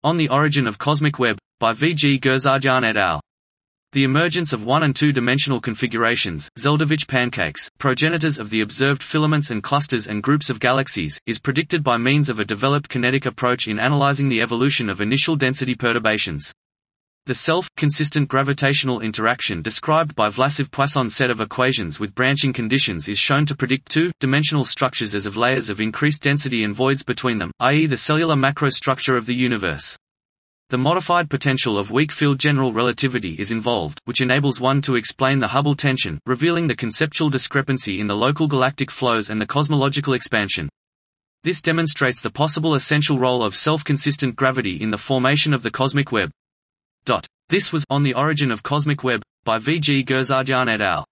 On the Origin of Cosmic Web, by V. G. Gurzadyan et al. The emergence of one- and two-dimensional configurations, Zeldovich pancakes, progenitors of the observed filaments and clusters and groups of galaxies, is predicted by means of a developed kinetic approach in analyzing the evolution of initial density perturbations. The self-consistent gravitational interaction described by Vlasov-Poisson's set of equations with branching conditions is shown to predict two-dimensional structures as of layers of increased density and voids between them, i.e. the cellular macrostructure of the universe. The modified potential of weak field general relativity is involved, which enables one to explain the Hubble tension, revealing the conceptual discrepancy in the local galactic flows and the cosmological expansion. This demonstrates the possible essential role of self-consistent gravity in the formation of the cosmic web. This was On the Origin of Cosmic Web, by V. G. Gurzadyan et al.